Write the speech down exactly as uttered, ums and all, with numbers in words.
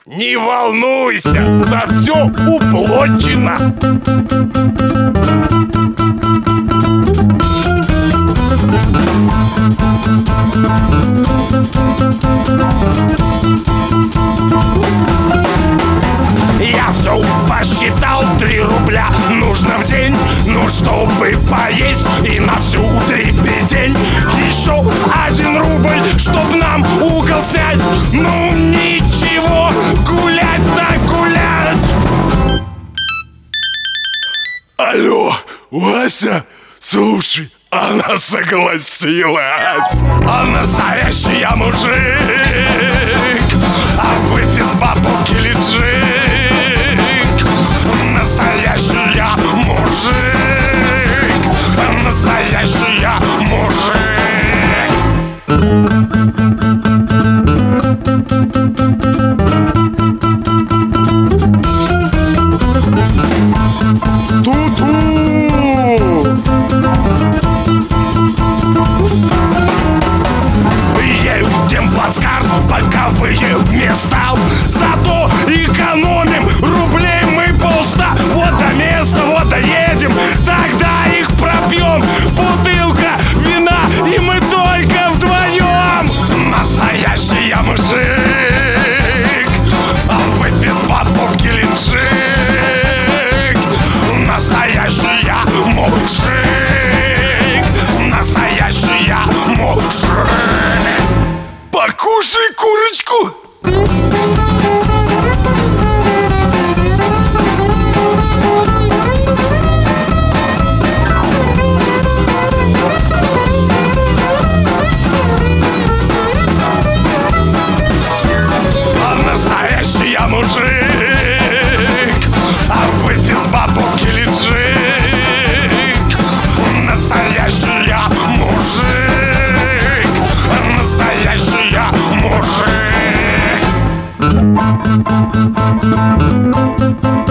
Не волнуйся, за все уплочено. Я все посчитал, три рубля нужно в день. Ну, чтобы поесть и на всю дребедень. Еще один рубль, чтоб нам угол снять. Ну, ничего, гулять так гулять. Алло, Вася, слушай, она согласилась. А настоящий я мужик, а выйти с бабушки лежит. Настоящий я мужик, настоящий я мужик. Ту-ту! Едем в плацкарт, боковые места. Зато экономим рублей мы полста. Вот до места, вот доедем, тогда их пропьем. Бутылка вина, и мы только вдвоем. Настоящий я мужик, а выйти с бабушки лежит. Настоящий я мужик, настоящий я мужик. Покушай курочку! А настоящий я мужик, а выйти с бабушки лежит. Настоящий я мужик, настоящий я мужик.